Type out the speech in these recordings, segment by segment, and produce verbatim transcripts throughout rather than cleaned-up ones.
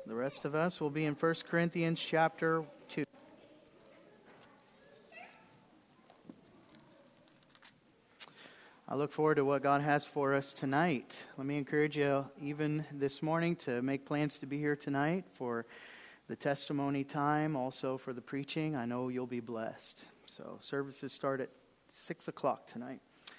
The rest of us will be in First Corinthians chapter two. I look forward to what God has for us tonight. Let me encourage you, even this morning, to make plans to be here tonight for the testimony time, also for the preaching. I know you'll be blessed. So services start at six o'clock tonight.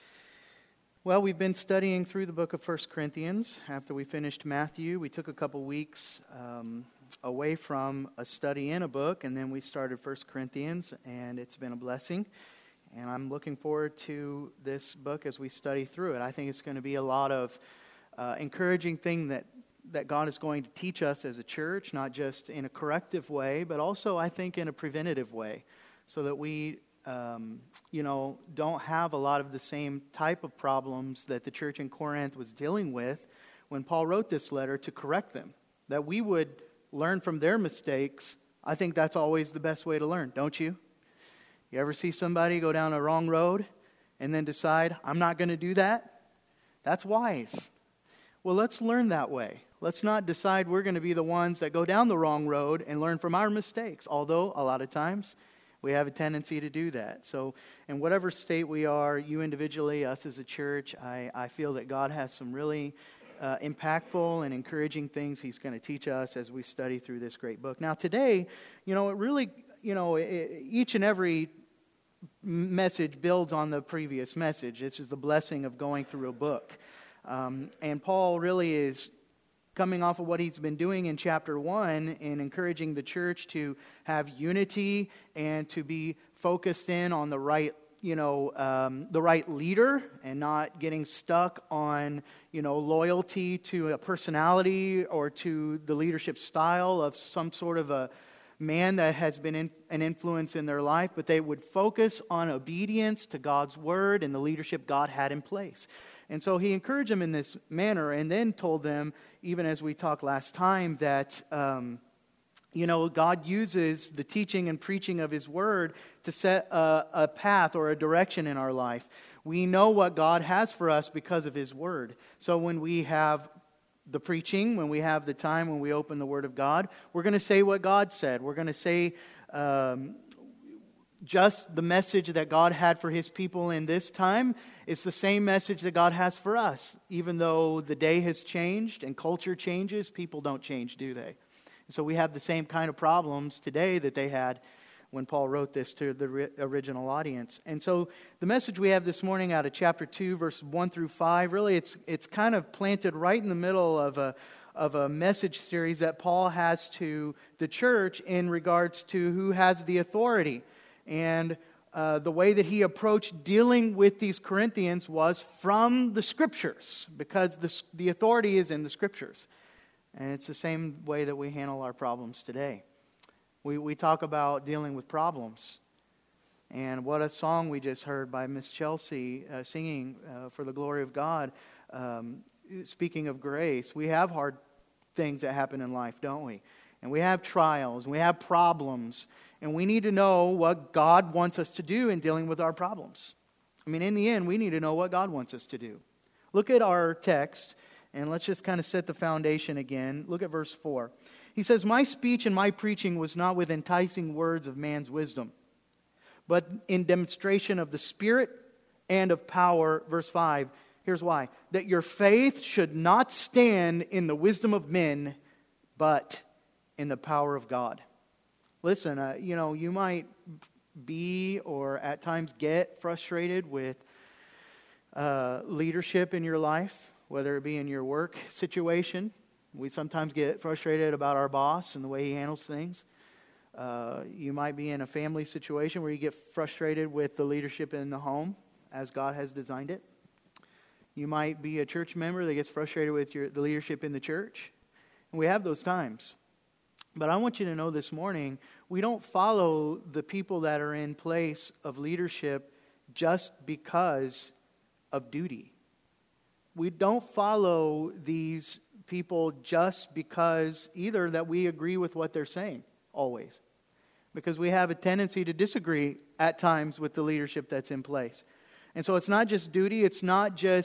Well, we've been studying through the book of First Corinthians. After we finished Matthew, we took a couple weeks um, away from a study in a book, and then we started First Corinthians, and it's been a blessing. And I'm looking forward to this book as we study through it. I think it's going to be a lot of uh, encouraging thing that, that God is going to teach us as a church, not just in a corrective way, but also, I think, in a preventative way, so that we Um, you know, don't have a lot of the same type of problems that the church in Corinth was dealing with when Paul wrote this letter, to correct them. That we would learn from their mistakes. I think that's always the best way to learn, don't you? You ever see somebody go down a wrong road and then decide, I'm not going to do that? That's wise. Well, let's learn that way. Let's not decide we're going to be the ones that go down the wrong road and learn from our mistakes, although a lot of times we have a tendency to do that. So in whatever state we are, you individually, us as a church, I, I feel that God has some really uh, impactful and encouraging things He's going to teach us as we study through this great book. Now today, you know, it really, you know, it, each and every message builds on the previous message. This is the blessing of going through a book. Um, and Paul really is coming off of what he's been doing in chapter one and encouraging the church to have unity and to be focused in on the right, you know, um, the right leader, and not getting stuck on, you know, loyalty to a personality or to the leadership style of some sort of a man that has been in, an influence in their life, but they would focus on obedience to God's word and the leadership God had in place. And so he encouraged them in this manner, and then told them, even as we talked last time, that, um, you know, God uses the teaching and preaching of His Word to set a, a path or a direction in our life. We know what God has for us because of His Word. So when we have the preaching, when we have the time, when we open the Word of God, we're going to say what God said. We're going to say Um, just the message that God had for His people in this time. It's the same message that God has for us. Even though the day has changed and culture changes, people don't change, do they? So we have the same kind of problems today that they had when Paul wrote this to the original audience. And so the message we have this morning out of chapter two, verse one through five, really it's it's kind of planted right in the middle of a of a message series that Paul has to the church in regards to who has the authority. And uh, the way that he approached dealing with these Corinthians was from the Scriptures, because the, the authority is in the Scriptures. And it's the same way that we handle our problems today. We, we talk about dealing with problems. And what a song we just heard by Miss Chelsea uh, singing uh, for the glory of God. Um, speaking of grace, we have hard things that happen in life, don't we? And we have trials, and we have problems. And we need to know what God wants us to do in dealing with our problems. I mean, in the end, we need to know what God wants us to do. Look at our text, and let's just kind of set the foundation again. Look at verse four. He says, "My speech and my preaching was not with enticing words of man's wisdom, but in demonstration of the Spirit and of power." Verse five, here's why. "That your faith should not stand in the wisdom of men, but in the power of God." Listen, uh, you know, you might be or at times get frustrated with uh, leadership in your life, whether it be in your work situation. We sometimes get frustrated about our boss and the way he handles things. Uh, you might be in a family situation where you get frustrated with the leadership in the home as God has designed it. You might be a church member that gets frustrated with your, the leadership in the church. And we have those times. But I want you to know this morning, we don't follow the people that are in place of leadership just because of duty. We don't follow these people just because either that we agree with what they're saying, always. Because we have a tendency to disagree at times with the leadership that's in place. And so it's not just duty, it's not just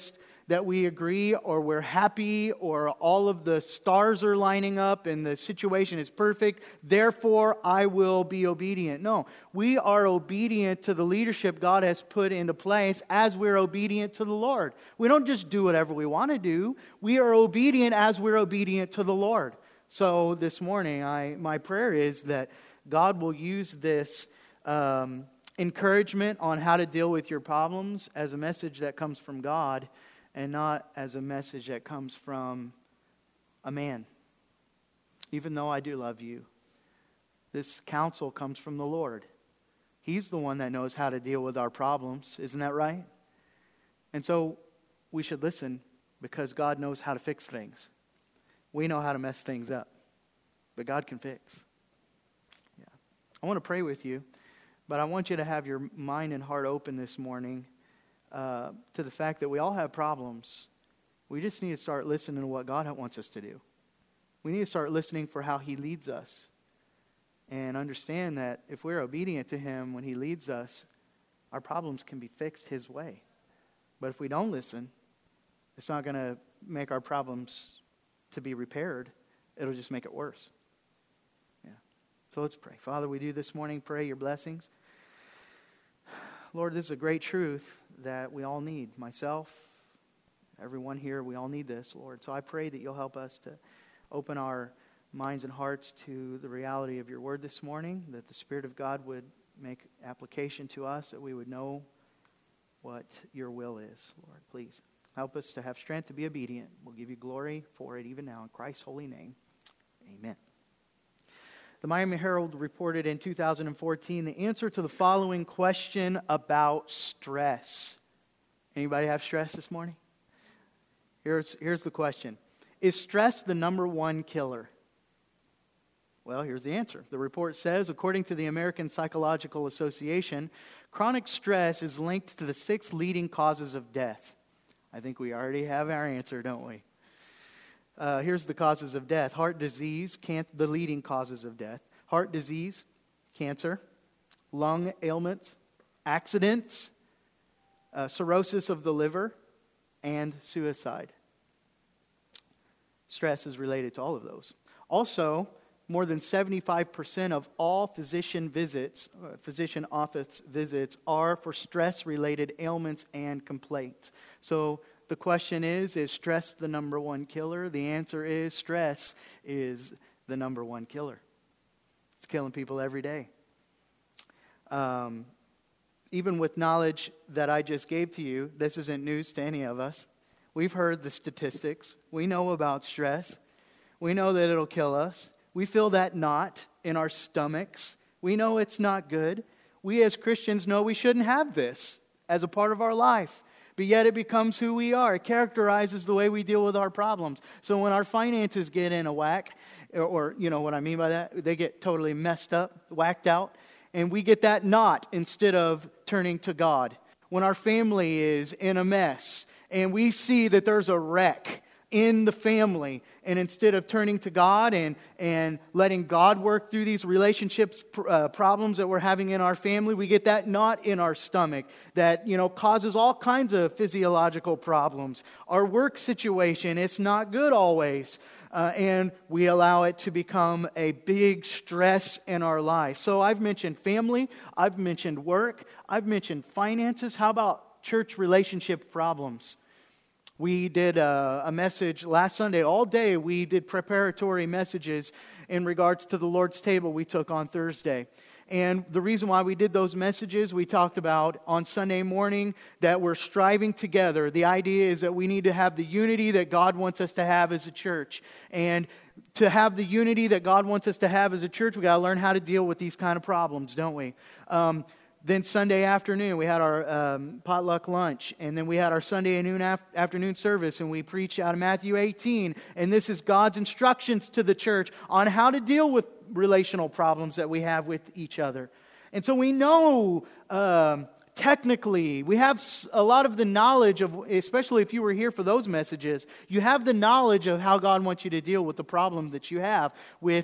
that we agree or we're happy or all of the stars are lining up and the situation is perfect, therefore I will be obedient. No, we are obedient to the leadership God has put into place as we're obedient to the Lord. We don't just do whatever we want to do. We are obedient as we're obedient to the Lord. So this morning, I my prayer is that God will use this um, encouragement on how to deal with your problems as a message that comes from God and not as a message that comes from a man. Even though I do love you, this counsel comes from the Lord. He's the one that knows how to deal with our problems. Isn't that right? And so we should listen because God knows how to fix things. We know how to mess things up, but God can fix. Yeah. I want to pray with you, but I want you to have your mind and heart open this morning uh, to the fact that we all have problems. We just need to start listening to what God wants us to do. We need to start listening for how He leads us and understand that if we're obedient to Him when He leads us, our problems can be fixed His way. But if we don't listen, it's not going to make our problems to be repaired. It'll just make it worse. Yeah. So let's pray. Father, we do this morning pray your blessings. Lord, this is a great truth that we all need. Myself, everyone here, we all need this, Lord. So I pray that you'll help us to open our minds and hearts to the reality of your word this morning, that the Spirit of God would make application to us, that we would know what your will is, Lord. Please help us to have strength to be obedient. We'll give you glory for it even now in Christ's holy name. Amen. The Miami Herald reported in two thousand fourteen the answer to the following question about stress. Anybody have stress this morning? Here's, here's the question. Is stress the number one killer? Well, here's the answer. The report says, according to the American Psychological Association, chronic stress is linked to the six leading causes of death. I think we already have our answer, don't we? Uh, here's the causes of death. Heart disease, can- the leading causes of death. Heart disease, cancer, lung ailments, accidents, uh, cirrhosis of the liver, and suicide. Stress is related to all of those. Also, more than seventy-five percent of all physician visits, uh, physician office visits are for stress-related ailments and complaints. So the question is, is stress the number one killer? The answer is stress is the number one killer. It's killing people every day. Um, even with knowledge that I just gave to you, this isn't news to any of us. We've heard the statistics. We know about stress. We know that it'll kill us. We feel that knot in our stomachs. We know it's not good. We as Christians know we shouldn't have this as a part of our life. But yet it becomes who we are. It characterizes the way we deal with our problems. So when our finances get in a whack, or, or you know what I mean by that, they get totally messed up, whacked out, and we get that knot instead of turning to God. When our family is in a mess, and we see that there's a wreck in the family, and instead of turning to God and, and letting God work through these relationships uh, problems that we're having in our family, we get that knot in our stomach that, you know, causes all kinds of physiological problems. Our work situation, it's not good always, uh, and we allow it to become a big stress in our life. So I've mentioned family, I've mentioned work, I've mentioned finances. How about church relationship problems? We did a, a message last Sunday. All day we did preparatory messages in regards to the Lord's table we took on Thursday. And the reason why we did those messages, we talked about on Sunday morning that we're striving together. The idea is that we need to have the unity that God wants us to have as a church. And to have the unity that God wants us to have as a church, we got to learn how to deal with these kind of problems, don't we? Um, Then Sunday afternoon, we had our um, potluck lunch, and then we had our Sunday noon af- afternoon service, and we preached out of Matthew eighteen. And this is God's instructions to the church on how to deal with relational problems that we have with each other. And so we know um, technically, we have a lot of the knowledge of, especially if you were here for those messages, you have the knowledge of how God wants you to deal with the problem that you have with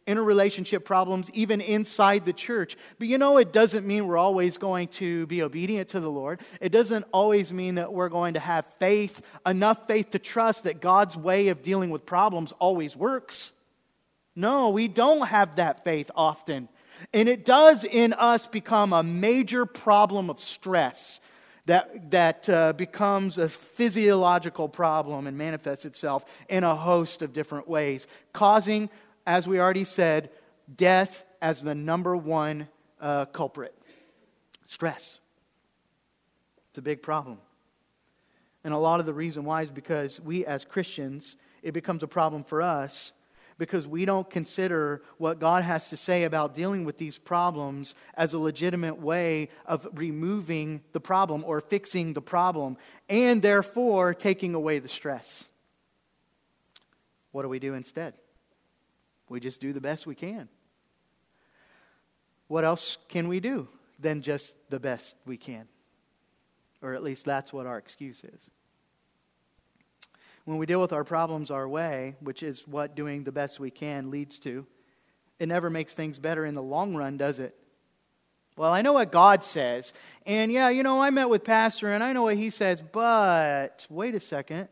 interrelationship problems, even inside the church. But you know, it doesn't mean we're always going to be obedient to the Lord. It doesn't always mean that we're going to have faith, enough faith to trust that God's way of dealing with problems always works. No, we don't have that faith often. And it does in us become a major problem of stress that, that uh, becomes a physiological problem and manifests itself in a host of different ways, causing, as we already said, death as the number one uh, culprit. Stress. It's a big problem. And a lot of the reason why is because we as Christians, it becomes a problem for us because we don't consider what God has to say about dealing with these problems as a legitimate way of removing the problem or fixing the problem, and therefore taking away the stress. What do we do instead? We just do the best we can. What else can we do than just the best we can? Or at least that's what our excuse is. When we deal with our problems our way, which is what doing the best we can leads to, it never makes things better in the long run, does it? Well, I know what God says. And yeah, you know, I met with Pastor and I know what he says, but wait a second.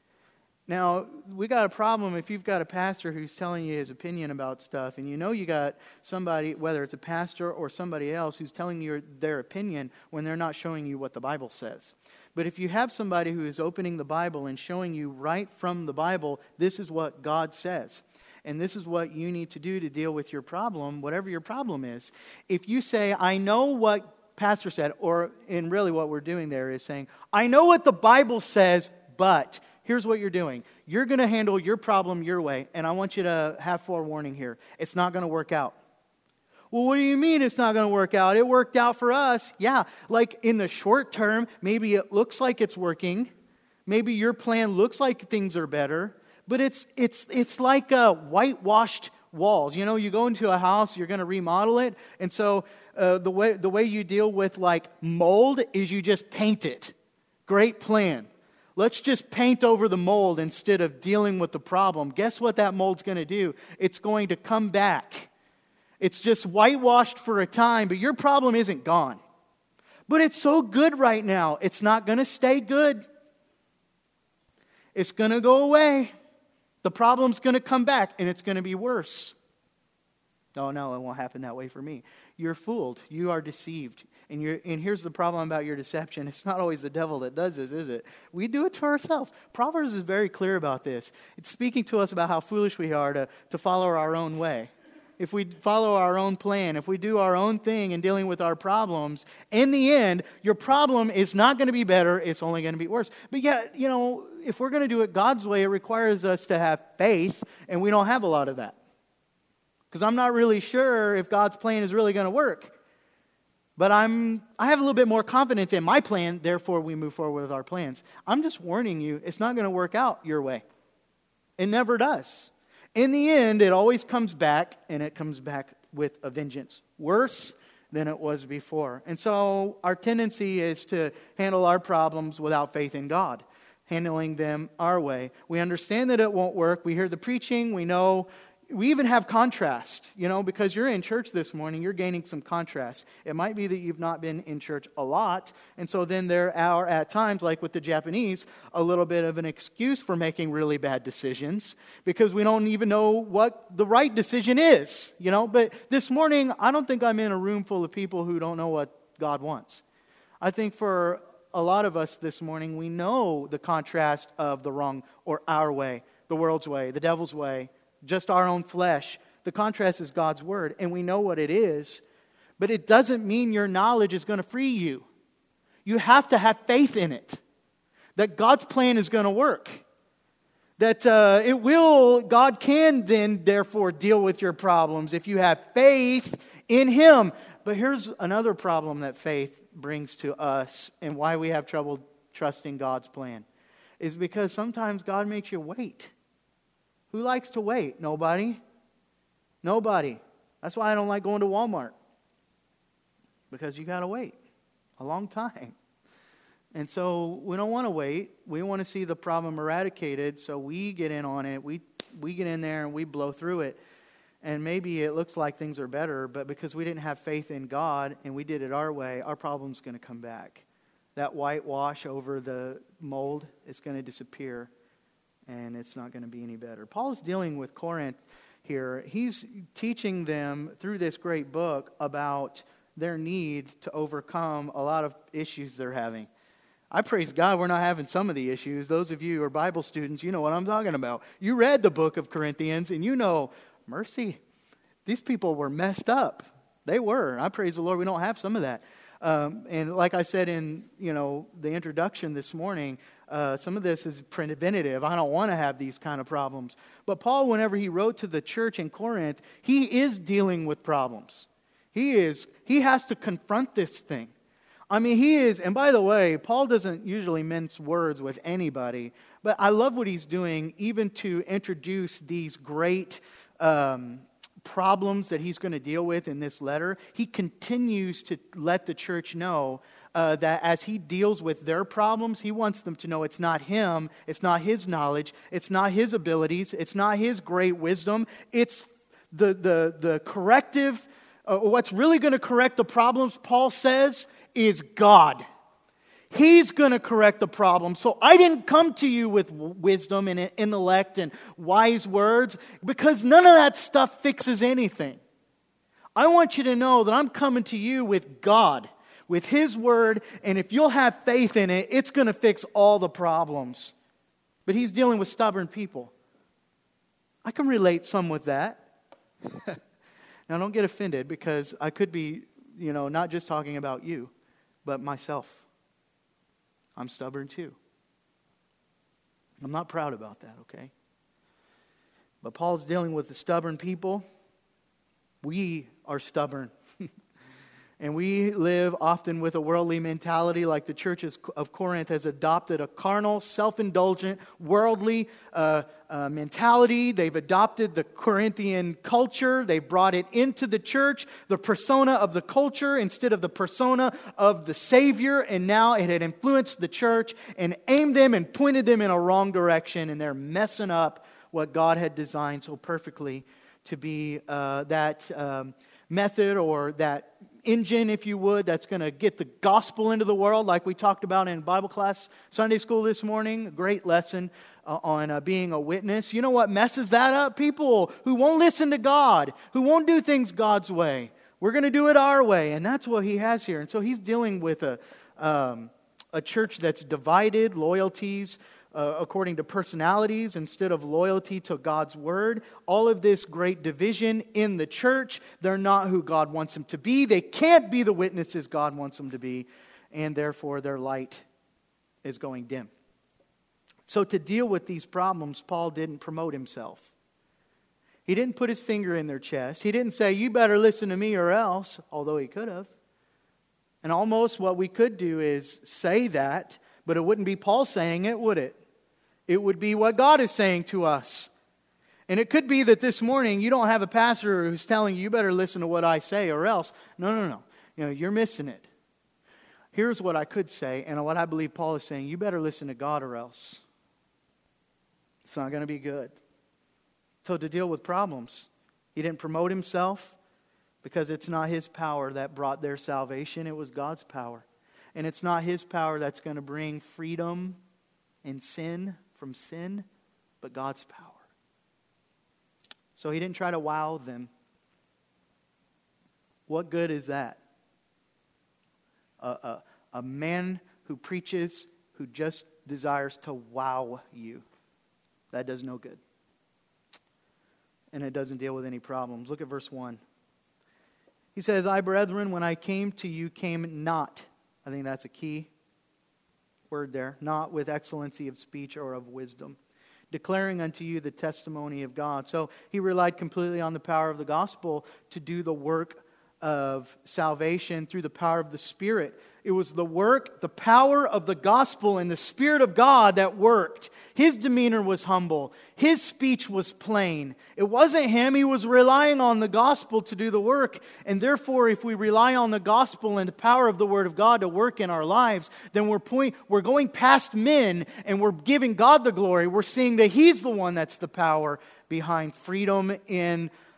Now, we got a problem if you've got a pastor who's telling you his opinion about stuff, and you know you got somebody, whether it's a pastor or somebody else, who's telling you their opinion when they're not showing you what the Bible says. But if you have somebody who is opening the Bible and showing you right from the Bible, this is what God says, and this is what you need to do to deal with your problem, whatever your problem is. If you say, I know what Pastor said, or in really what we're doing there is saying, I know what the Bible says, but here's what you're doing. You're going to handle your problem your way, and I want you to have forewarning here. It's not going to work out. Well, what do you mean it's not going to work out? It worked out for us. Yeah, like in the short term, maybe it looks like it's working. Maybe your plan looks like things are better, but it's it's it's like uh, whitewashed walls. You know, you go into a house, you're going to remodel it, and so uh, the way the way you deal with like mold is you just paint it. Great plan. Let's just paint over the mold instead of dealing with the problem. Guess what that mold's going to do? It's going to come back. It's just whitewashed for a time, but your problem isn't gone. But it's so good right now, it's not going to stay good. It's going to go away. The problem's going to come back, and it's going to be worse. Oh, no, it won't happen that way for me. You're fooled. You are deceived. And, you're, and here's the problem about your deception. It's not always the devil that does this, is it? We do it to ourselves. Proverbs is very clear about this. It's speaking to us about how foolish we are to, to follow our own way. If we follow our own plan, if we do our own thing in dealing with our problems, in the end, your problem is not going to be better, it's only going to be worse. But yet, you know, if we're going to do it God's way, it requires us to have faith, and we don't have a lot of that. Because I'm not really sure if God's plan is really going to work. But I'm, I have a little bit more confidence in my plan, therefore we move forward with our plans. I'm just warning you, it's not going to work out your way. It never does. In the end, it always comes back, and it comes back with a vengeance. Worse than it was before. And so our tendency is to handle our problems without faith in God, handling them our way. We understand that it won't work. We hear the preaching. We know. We even have contrast, you know, because you're in church this morning, you're gaining some contrast. It might be that you've not been in church a lot, and so then there are, at times, like with the Japanese, a little bit of an excuse for making really bad decisions, because we don't even know what the right decision is, you know. But this morning, I don't think I'm in a room full of people who don't know what God wants. I think for a lot of us this morning, we know the contrast of the wrong or our way, the world's way, the devil's way, just our own flesh. The contrast is God's word, and we know what it is, but it doesn't mean your knowledge is going to free you. You have to have faith in it, that God's plan is going to work, that uh, it will, God can then therefore deal with your problems if you have faith in Him. But here's another problem that faith brings to us, and why we have trouble trusting God's plan, is because sometimes God makes you wait. Who likes to wait? Nobody. Nobody. That's why I don't like going to Walmart. Because you got to wait a long time. And so we don't want to wait. We want to see the problem eradicated, so we get in on it. We we get in there and we blow through it. And maybe it looks like things are better, but because we didn't have faith in God and we did it our way, our problem's going to come back. That whitewash over the mold is going to disappear, and it's not going to be any better. Paul is dealing with Corinth here. He's teaching them through this great book about their need to overcome a lot of issues they're having. I praise God we're not having some of the issues. Those of you who are Bible students, you know what I'm talking about. You read the book of Corinthians, and you know, mercy, these people were messed up. They were. I praise the Lord we don't have some of that. Um, and like I said in, you know, the introduction this morning, uh, some of this is preventative. I don't want to have these kind of problems. But Paul, whenever he wrote to the church in Corinth, he is dealing with problems. He is. He has to confront this thing. I mean, he is, and by the way, Paul doesn't usually mince words with anybody, but I love what he's doing even to introduce these great um, problems that he's going to deal with in this letter. He continues to let the church know uh, that as he deals with their problems, he wants them to know it's not him, it's not his knowledge, it's not his abilities, it's not his great wisdom, it's the, the, the corrective, uh, what's really going to correct the problems, Paul says, is God. He's going to correct the problem. So I didn't come to you with wisdom and intellect and wise words because none of that stuff fixes anything. I want you to know that I'm coming to you with God, with His Word, and if you'll have faith in it, it's going to fix all the problems. But he's dealing with stubborn people. I can relate some with that. Now don't get offended because I could be, you know, not just talking about you, but myself. I'm stubborn too. I'm not proud about that, okay? But Paul's dealing with the stubborn people. We are stubborn. And we live often with a worldly mentality, like the church of Corinth has adopted a carnal, self-indulgent, worldly uh, uh, mentality. They've adopted the Corinthian culture. They've brought it into the church, the persona of the culture instead of the persona of the Savior. And now it had influenced the church and aimed them and pointed them in a wrong direction. And they're messing up what God had designed so perfectly to be uh, that um, method or that engine, if you would, that's going to get the gospel into the world, like we talked about in Bible class Sunday school this morning. A great lesson uh, on uh, being a witness. You know what messes that up? People who won't listen to God, who won't do things God's way. We're going to do it our way, and that's what he has here. And so he's dealing with a um, a church that's divided, loyalties Uh, according to personalities instead of loyalty to God's word. All of this great division in the church. They're not who God wants them to be. They can't be the witnesses God wants them to be. And therefore their light is going dim. So to deal with these problems, Paul didn't promote himself. He didn't put his finger in their chest. He didn't say, you better listen to me or else, although he could have. And almost what we could do is say that, but it wouldn't be Paul saying it, would it? It would be what God is saying to us. And it could be that this morning you don't have a pastor who's telling you, you better listen to what I say or else. No, no, no. You know, you're missing it. Here's what I could say, and what I believe Paul is saying, you better listen to God or else. It's not going to be good. So to deal with problems, he didn't promote himself because it's not his power that brought their salvation. It was God's power. And it's not his power that's going to bring freedom and sin from sin, but God's power. So he didn't try to wow them. What good is that? A, a, a man who preaches, who just desires to wow you. That does no good. And it doesn't deal with any problems. Look at verse one. He says, I, brethren, when I came to you, came not. I think that's a key word there. Not with excellency of speech or of wisdom, declaring unto you the testimony of God. So he relied completely on the power of the gospel to do the work of salvation through the power of the Spirit. It was the work, the power of the gospel and the Spirit of God that worked. His demeanor was humble. His speech was plain. It wasn't him. He was relying on the gospel to do the work. And therefore, if we rely on the gospel and the power of the Word of God to work in our lives, then we're point, we're going past men and we're giving God the glory. We're seeing that He's the one that's the power behind freedom in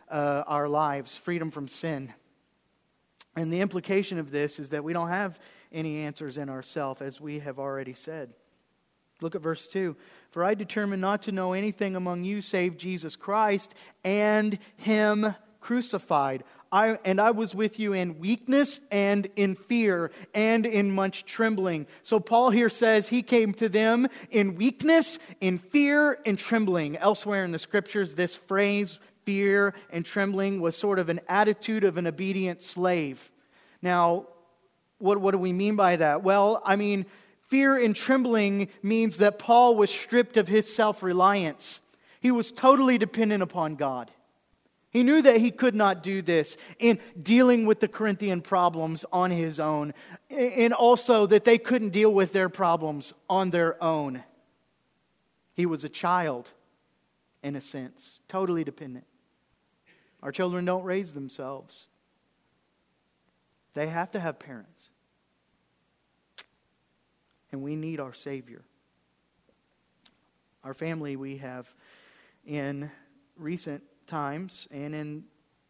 uh, our lives, freedom from sin. And the implication of this is that we don't have any answers in ourselves, as we have already said. Look at verse two. For I determined not to know anything among you save Jesus Christ and Him crucified. I, and I was with you in weakness and in fear and in much trembling. So Paul here says he came to them in weakness, in fear, and trembling. Elsewhere in the Scriptures, this phrase, fear and trembling, was sort of an attitude of an obedient slave. Now, what, what do we mean by that? Well, I mean, fear and trembling means that Paul was stripped of his self-reliance. He was totally dependent upon God. He knew that he could not do this in dealing with the Corinthian problems on his own, and also that they couldn't deal with their problems on their own. He was a child, in a sense, totally dependent. Our children don't raise themselves. They have to have parents. And we need our Savior. Our family, we have in recent times and in,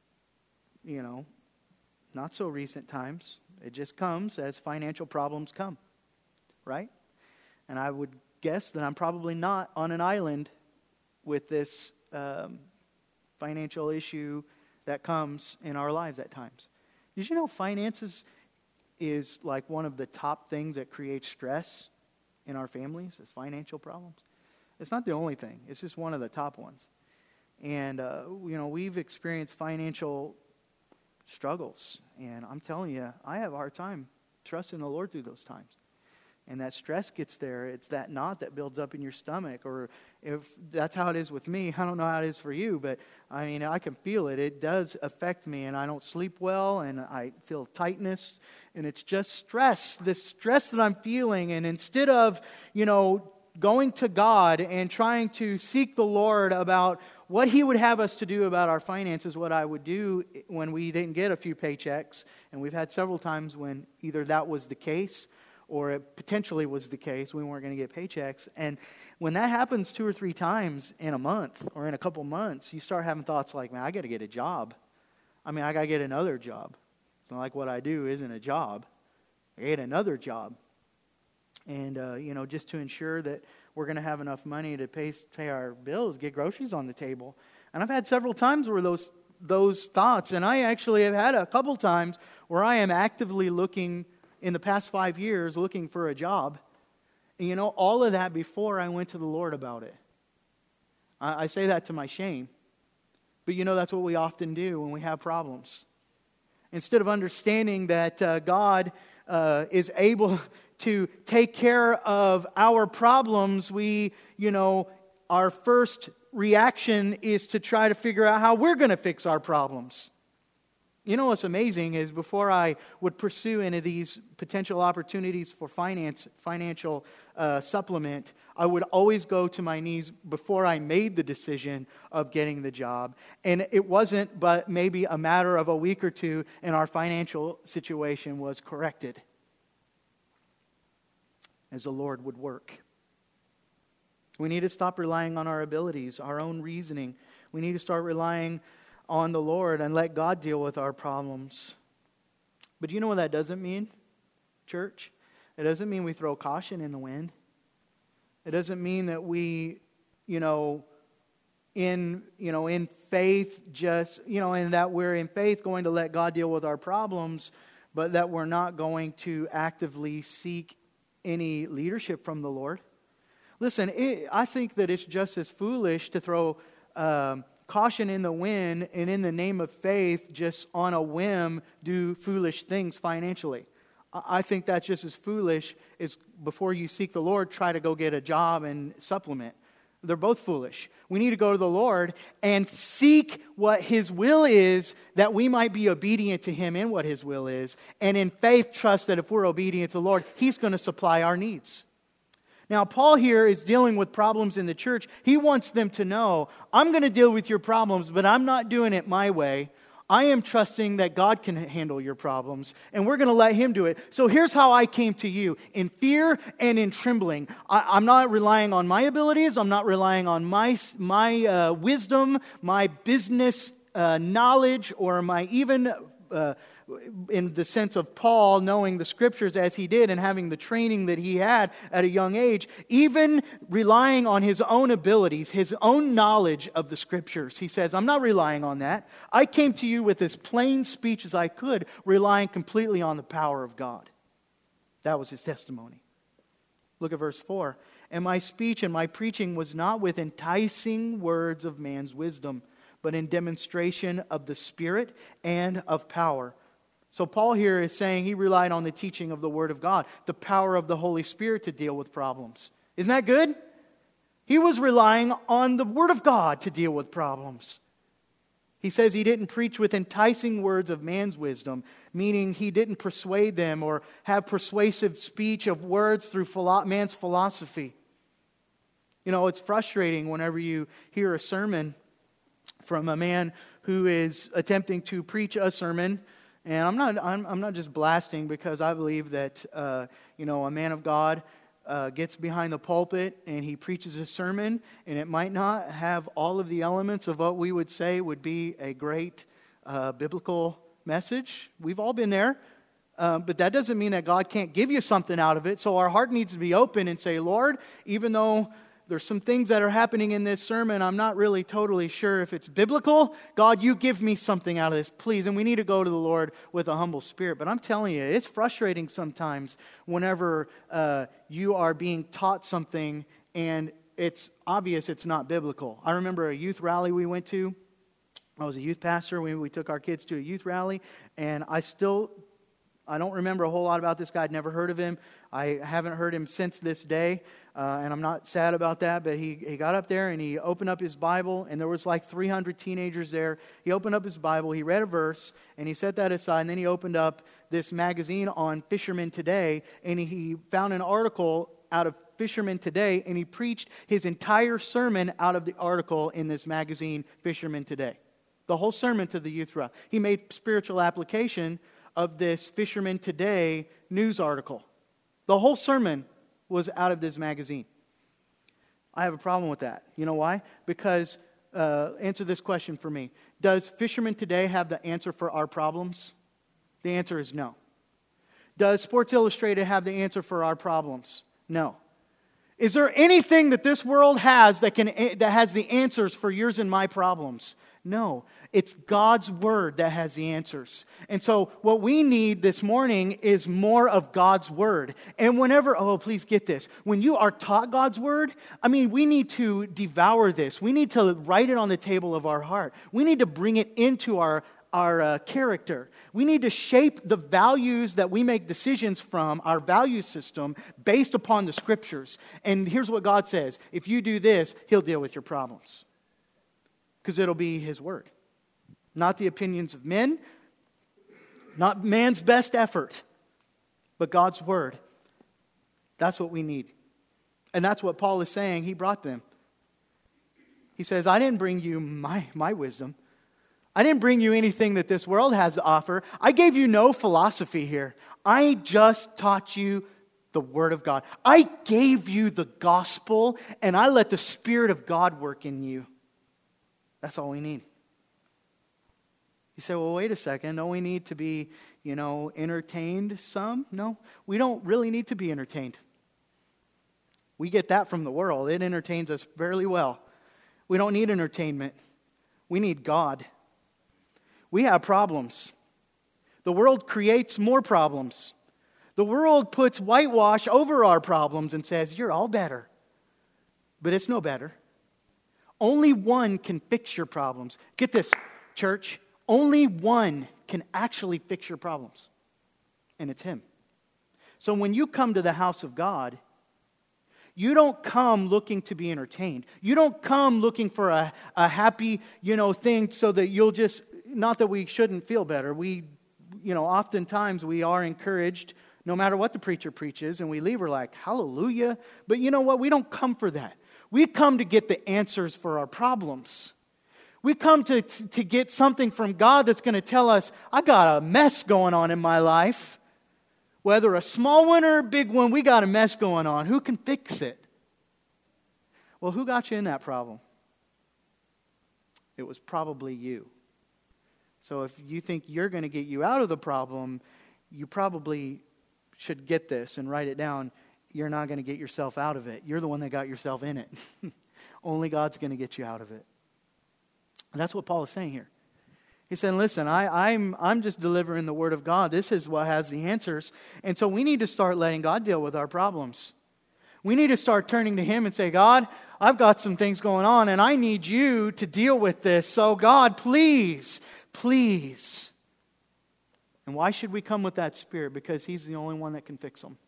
you know, not so recent times, it just comes as financial problems come, right? And I would guess that I'm probably not on an island with this um, financial issue that comes in our lives at times. Did you know finances is like one of the top things that creates stress in our families, is financial problems? It's not the only thing. It's just one of the top ones. And, uh, you know, we've experienced financial struggles. And I'm telling you, I have a hard time trusting the Lord through those times. And that stress gets there. It's that knot that builds up in your stomach. Or if that's how it is with me, I don't know how it is for you. But, I mean, I can feel it. It does affect me. And I don't sleep well. And I feel tightness. And it's just stress. This stress that I'm feeling. And instead of, you know, going to God and trying to seek the Lord about what He would have us to do about our finances, what I would do when we didn't get a few paychecks. And we've had several times when either that was the case or it potentially was the case. We weren't going to get paychecks. And when that happens two or three times in a month or in a couple months, you start having thoughts like, man, I got to get a job. I mean, I got to get another job. It's not like what I do isn't a job. I get another job. And, uh, you know, just to ensure that we're going to have enough money to pay pay our bills, get groceries on the table. And I've had several times where those those thoughts, and I actually have had a couple times where I am actively looking, in the past five years, looking for a job. And, you know, all of that before I went to the Lord about it. I, I say that to my shame. But, you know, that's what we often do when we have problems. Instead of understanding that uh, God uh, is able to take care of our problems, we, you know, our first reaction is to try to figure out how we're going to fix our problems. You know what's amazing is before I would pursue any of these potential opportunities for finance, financial uh, supplement, I would always go to my knees before I made the decision of getting the job. And it wasn't but maybe a matter of a week or two and our financial situation was corrected, as the Lord would work. We need to stop relying on our abilities, our own reasoning. We need to start relying on the Lord and let God deal with our problems. But you know what that doesn't mean, church? It doesn't mean we throw caution in the wind. It doesn't mean that we, you know, in, you know, in faith just, you know, and that we're in faith going to let God deal with our problems, but that we're not going to actively seek any leadership from the Lord. Listen, it, I think that it's just as foolish to throw um, caution in the wind and in the name of faith just on a whim do foolish things financially. I think that's just as foolish as before you seek the Lord, try to go get a job and supplement. They're both foolish. We need to go to the Lord and seek what His will is, that we might be obedient to Him in what His will is. And in faith, trust that if we're obedient to the Lord, He's going to supply our needs. Now, Paul here is dealing with problems in the church. He wants them to know, I'm going to deal with your problems, but I'm not doing it my way. I am trusting that God can handle your problems, and we're going to let Him do it. So here's how I came to you, in fear and in trembling. I, I'm not relying on my abilities. I'm not relying on my, my uh, wisdom, my business uh, knowledge, or my even, uh, in the sense of Paul knowing the Scriptures as he did and having the training that he had at a young age, even relying on his own abilities, his own knowledge of the Scriptures. He says, I'm not relying on that. I came to you with as plain speech as I could, relying completely on the power of God. That was his testimony. Look at verse four. And my speech and my preaching was not with enticing words of man's wisdom, but in demonstration of the Spirit and of power. So Paul here is saying he relied on the teaching of the Word of God, the power of the Holy Spirit to deal with problems. Isn't that good? He was relying on the Word of God to deal with problems. He says he didn't preach with enticing words of man's wisdom, meaning he didn't persuade them or have persuasive speech of words through philo- man's philosophy. You know, it's frustrating whenever you hear a sermon from a man who is attempting to preach a sermon. And I'm not I'm, I'm not just blasting, because I believe that, uh, you know, a man of God uh, gets behind the pulpit and he preaches a sermon, and it might not have all of the elements of what we would say would be a great uh, biblical message. We've all been there. Uh, but that doesn't mean that God can't give you something out of it. So our heart needs to be open and say, Lord, even though there's some things that are happening in this sermon, I'm not really totally sure if it's biblical. God, you give me something out of this, please. And we need to go to the Lord with a humble spirit. But I'm telling you, it's frustrating sometimes whenever uh, you are being taught something and it's obvious it's not biblical. I remember a youth rally we went to. I was a youth pastor. We, we took our kids to a youth rally, and I still... I don't remember a whole lot about this guy. I'd never heard of him. I haven't heard him since this day, uh, and I'm not sad about that, but he, he got up there and he opened up his Bible, and there was like three hundred teenagers there. He opened up his Bible, he read a verse, and he set that aside, and then he opened up this magazine on Fishermen Today, and he found an article out of Fishermen Today, and he preached his entire sermon out of the article in this magazine, Fishermen Today. The whole sermon to the youth rally. He made spiritual application of this Fishermen Today news article. The whole sermon was out of this magazine. I have a problem with that. You know why? Because, uh, answer this question for me. Does Fishermen Today have the answer for our problems? The answer is no. Does Sports Illustrated have the answer for our problems? No. Is there anything that this world has that can that has the answers for yours and my problems? No, it's God's Word that has the answers. And so what we need this morning is more of God's Word. And whenever, oh, please get this. When you are taught God's Word, I mean, we need to devour this. We need to write it on the table of our heart. We need to bring it into our, our uh, character. We need to shape the values that we make decisions from, our value system, based upon the Scriptures. And here's what God says. If you do this, He'll deal with your problems. Because it'll be His Word. Not the opinions of men, not man's best effort, but God's Word. That's what we need. And that's what Paul is saying. He brought them. He says, I didn't bring you my, my wisdom. I didn't bring you anything that this world has to offer. I gave you no philosophy here. I just taught you the Word of God. I gave you the gospel, and I let the Spirit of God work in you. That's all we need. You say, well, wait a second. Don't we need to be, you know, entertained some? No, we don't really need to be entertained. We get that from the world. It entertains us fairly well. We don't need entertainment. We need God. We have problems. The world creates more problems. The world puts whitewash over our problems and says, you're all better. But it's no better. Only one can fix your problems. Get this, church. Only one can actually fix your problems. And it's Him. So when you come to the house of God, you don't come looking to be entertained. You don't come looking for a, a happy, you know, thing so that you'll just, not that we shouldn't feel better. We, you know, oftentimes we are encouraged no matter what the preacher preaches, and we leave, we're like, hallelujah. But you know what? We don't come for that. We come to get the answers for our problems. We come to, to get something from God that's going to tell us, I got a mess going on in my life. Whether a small one or a big one, we got a mess going on. Who can fix it? Well, who got you in that problem? It was probably you. So if you think you're going to get you out of the problem, you probably should get this and write it down. You're not going to get yourself out of it. You're the one that got yourself in it. Only God's going to get you out of it. And that's what Paul is saying here. He said, listen, I, I'm, I'm just delivering the Word of God. This is what has the answers. And so we need to start letting God deal with our problems. We need to start turning to Him and say, God, I've got some things going on and I need you to deal with this. So God, please, please. And why should we come with that spirit? Because He's the only one that can fix them.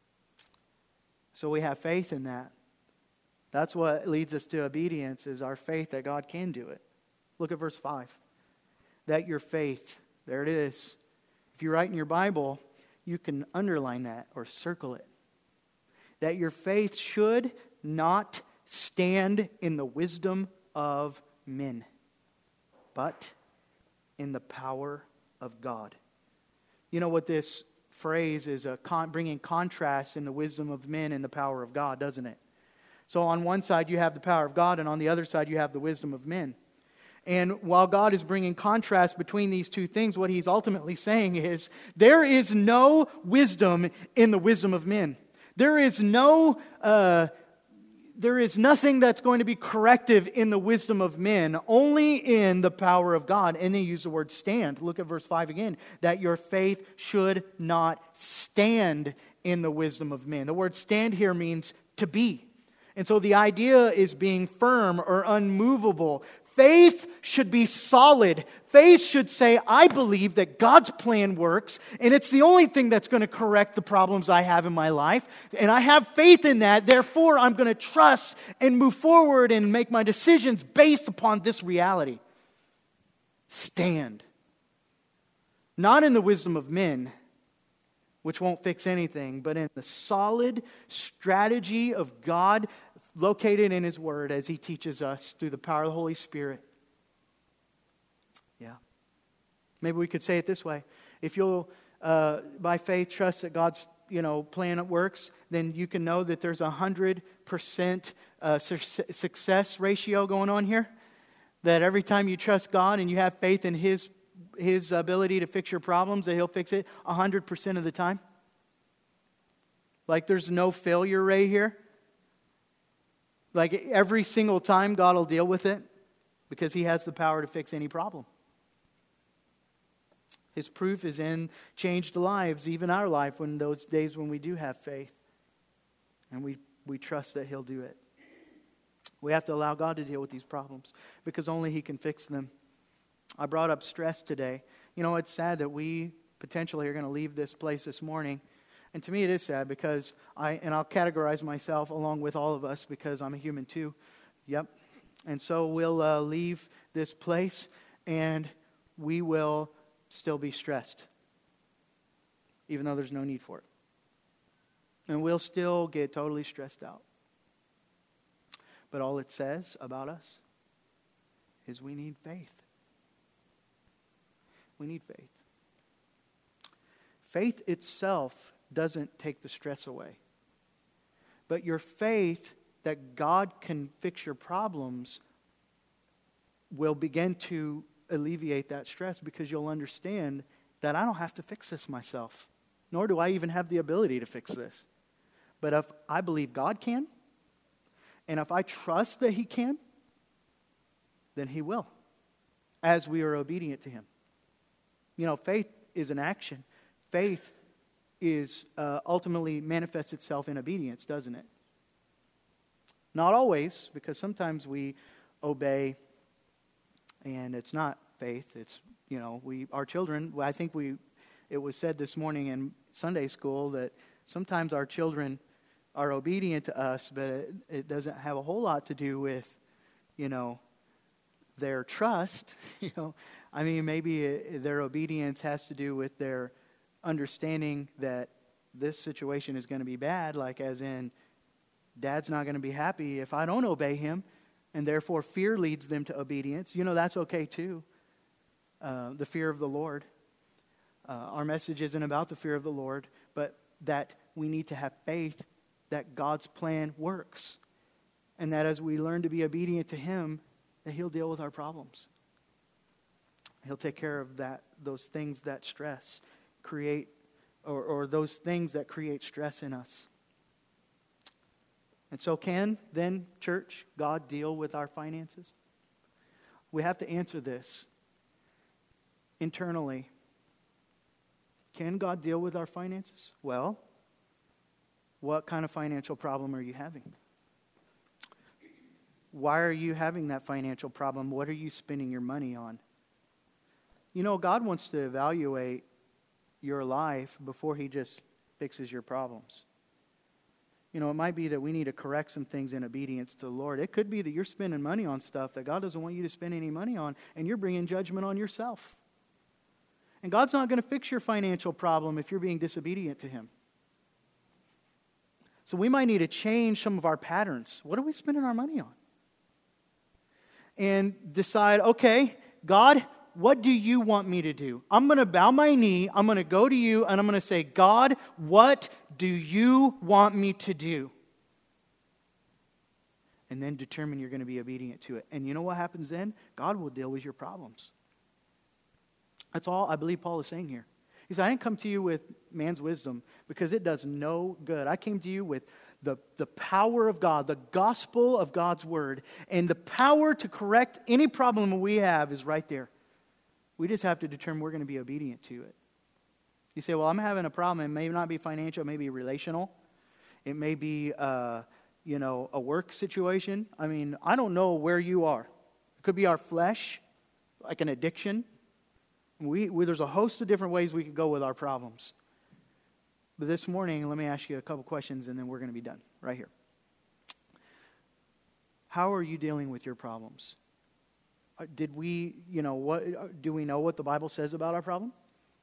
So we have faith in that. That's what leads us to obedience, is our faith that God can do it. Look at verse five. That your faith, there it is. If you write in your Bible, you can underline that or circle it. That your faith should not stand in the wisdom of men, but in the power of God. You know what this phrase is, a con- bringing contrast in the wisdom of men and the power of God, doesn't it? So on one side you have the power of God, and on the other side you have the wisdom of men. And while God is bringing contrast between these two things, what He's ultimately saying is, there is no wisdom in the wisdom of men. There is no, uh, there is nothing that's going to be corrective in the wisdom of men, only in the power of God. And they use the word stand. Look at verse five again. That your faith should not stand in the wisdom of men. The word stand here means to be. And so the idea is being firm or unmovable. Faith should be solid. Faith should say, I believe that God's plan works, and it's the only thing that's going to correct the problems I have in my life. And I have faith in that. Therefore, I'm going to trust and move forward and make my decisions based upon this reality. Stand. Not in the wisdom of men, which won't fix anything, but in the solid strategy of God located in His Word as He teaches us through the power of the Holy Spirit. Yeah. Maybe we could say it this way. If you'll, uh, by faith, trust that God's you know, plan works, then you can know that there's a one hundred percent uh, su- success ratio going on here. That every time you trust God and you have faith in His, His ability to fix your problems, that He'll fix it one hundred percent of the time. Like there's no failure rate here. Like every single time God will deal with it because He has the power to fix any problem. His proof is in changed lives, even our life, when those days when we do have faith. And we, we trust that He'll do it. We have to allow God to deal with these problems because only He can fix them. I brought up stress today. You know, it's sad that we potentially are going to leave this place this morning. And to me it is sad because I, and I'll categorize myself along with all of us because I'm a human too. Yep. And so we'll uh, leave this place and we will still be stressed. Even though there's no need for it. And we'll still get totally stressed out. But all it says about us is we need faith. We need faith. Faith itself doesn't take the stress away. But your faith that God can fix your problems will begin to alleviate that stress because you'll understand that I don't have to fix this myself. Nor do I even have the ability to fix this. But if I believe God can, and if I trust that He can, then He will, as we are obedient to Him. You know, faith is an action. Faith is uh, ultimately manifests itself in obedience, doesn't it? Not always, because sometimes we obey and it's not faith. It's, you know, we our children, I think we, it was said this morning in Sunday school that sometimes our children are obedient to us, but it, it doesn't have a whole lot to do with, you know, their trust. You know, I mean, maybe it, their obedience has to do with their understanding that this situation is going to be bad, like as in, Dad's not going to be happy if I don't obey him, and therefore fear leads them to obedience. You know, that's okay too. Uh, the fear of the Lord. Uh, our message isn't about the fear of the Lord, but that we need to have faith that God's plan works. And that as we learn to be obedient to Him, that He'll deal with our problems. He'll take care of that, those things that stress create, or, or those things that create stress in us. And so can then, church, God deal with our finances? We have to answer this internally. Can God deal with our finances? Well, what kind of financial problem are you having? Why are you having that financial problem? What are you spending your money on? You know, God wants to evaluate your life before He just fixes your problems. You know, it might be that we need to correct some things in obedience to the Lord. It could be that you're spending money on stuff that God doesn't want you to spend any money on, and you're bringing judgment on yourself. And God's not going to fix your financial problem if you're being disobedient to Him. So we might need to change some of our patterns. What are we spending our money on? And decide, okay, God, what do you want me to do? I'm going to bow my knee, I'm going to go to you, and I'm going to say, God, what do you want me to do? And then determine you're going to be obedient to it. And you know what happens then? God will deal with your problems. That's all I believe Paul is saying here. He said, I didn't come to you with man's wisdom because it does no good. I came to you with the, the power of God, the gospel of God's word, and the power to correct any problem we have is right there. We just have to determine we're going to be obedient to it. You say, well, I'm having a problem. It may not be financial. It may be relational. It may be, uh, you know, a work situation. I mean, I don't know where you are. It could be our flesh, like an addiction. We, we There's a host of different ways we could go with our problems. But this morning, let me ask you a couple questions, and then we're going to be done right here. How are you dealing with your problems? Did we, you know, what do we know what the Bible says about our problem?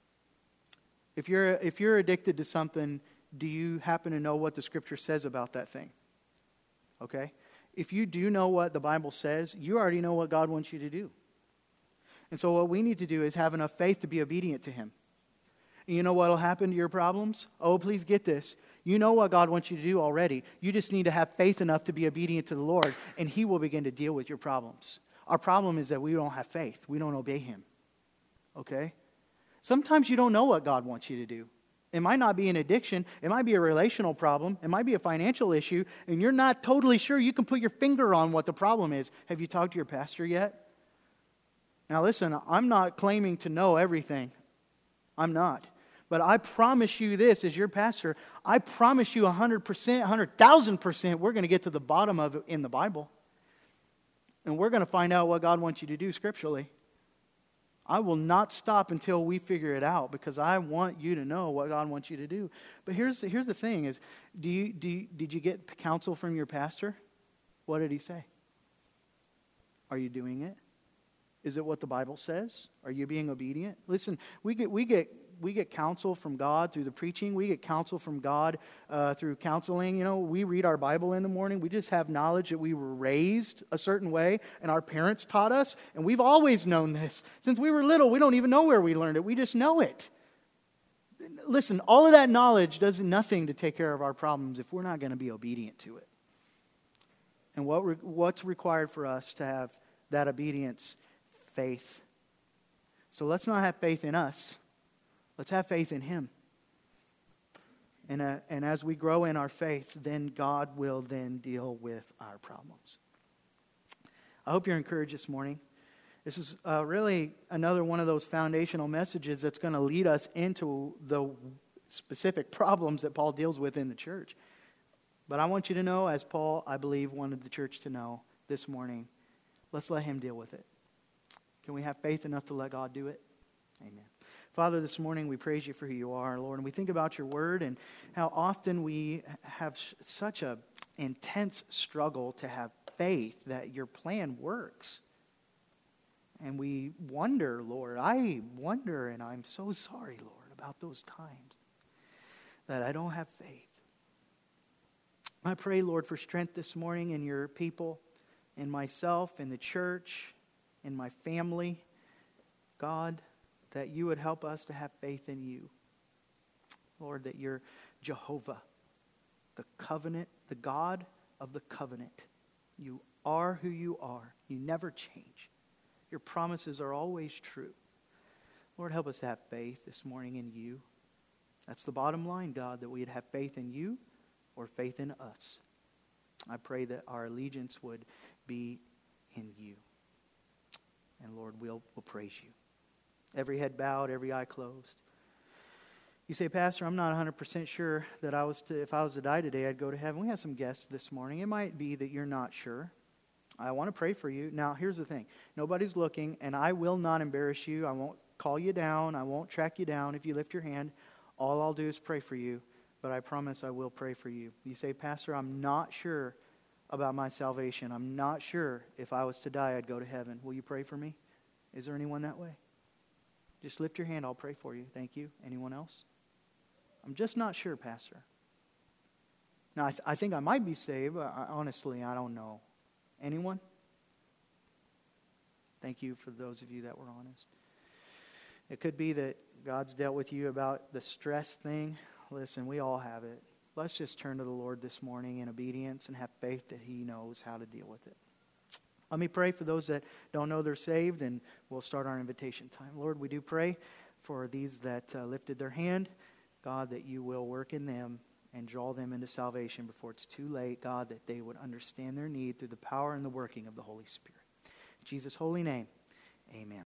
If you're if you're addicted to something, do you happen to know what the Scripture says about that thing? Okay? If you do know what the Bible says, you already know what God wants you to do. And so what we need to do is have enough faith to be obedient to Him. And you know what will happen to your problems? Oh, please get this. You know what God wants you to do already. You just need to have faith enough to be obedient to the Lord, and He will begin to deal with your problems. Our problem is that we don't have faith. We don't obey Him. Okay? Sometimes you don't know what God wants you to do. It might not be an addiction. It might be a relational problem. It might be a financial issue, and you're not totally sure you can put your finger on what the problem is. Have you talked to your pastor yet? Now listen, I'm not claiming to know everything. I'm not. But I promise you this, as your pastor, I promise you one hundred percent, one hundred thousand percent, we're going to get to the bottom of it in the Bible. And we're going to find out what God wants you to do scripturally. I will not stop until we figure it out, because I want you to know what God wants you to do. But here's, here's the thing is, do you, do you, did you get counsel from your pastor? What did he say? Are you doing it? Is it what the Bible says? Are you being obedient? Listen, we get we get we get counsel from God through the preaching. We get counsel from God uh, through counseling. You know, we read our Bible in the morning. We just have knowledge that we were raised a certain way, and our parents taught us, and we've always known this. Since we were little, we don't even know where we learned it. We just know it. Listen, all of that knowledge does nothing to take care of our problems if we're not going to be obedient to it. And what re- what's required for us to have that obedience? Faith. So let's not have faith in us. Let's have faith in Him. And, uh, and as we grow in our faith, then God will then deal with our problems. I hope you're encouraged this morning. This is uh, really another one of those foundational messages that's going to lead us into the specific problems that Paul deals with in the church. But I want you to know, as Paul, I believe, wanted the church to know this morning, let's let Him deal with it. Can we have faith enough to let God do it? Amen. Father, this morning we praise You for who You are, Lord, and we think about Your word and how often we have such an intense struggle to have faith that Your plan works. And we wonder, Lord, I wonder, and I'm so sorry, Lord, about those times that I don't have faith. I pray, Lord, for strength this morning in Your people, in myself, in the church, in my family. God, that You would help us to have faith in You. Lord, that You're Jehovah, the covenant, the God of the covenant. You are who You are. You never change. Your promises are always true. Lord, help us to have faith this morning in you. That's the bottom line, God, that we'd have faith in you or faith in us. I pray that our allegiance would be in you. And Lord, we'll, we'll praise you. Every head bowed, every eye closed. You say, Pastor, I'm not one hundred percent sure that I was to, if I was to die today, I'd go to heaven. We have some guests this morning. It might be that you're not sure. I want to pray for you. Now, here's the thing. Nobody's looking, and I will not embarrass you. I won't call you down. I won't track you down if you lift your hand. All I'll do is pray for you, but I promise I will pray for you. You say, Pastor, I'm not sure about my salvation. I'm not sure if I was to die, I'd go to heaven. Will you pray for me? Is there anyone that way? Just lift your hand. I'll pray for you. Thank you. Anyone else? I'm just not sure, Pastor. Now, I, th- I think I might be saved, but I, honestly, I don't know. Anyone? Thank you for those of you that were honest. It could be that God's dealt with you about the stress thing. Listen, we all have it. Let's just turn to the Lord this morning in obedience and have faith that He knows how to deal with it. Let me pray for those that don't know they're saved, and we'll start our invitation time. Lord, we do pray for these that uh, lifted their hand. God, that you will work in them and draw them into salvation before it's too late. God, that they would understand their need through the power and the working of the Holy Spirit. In Jesus' holy name, amen.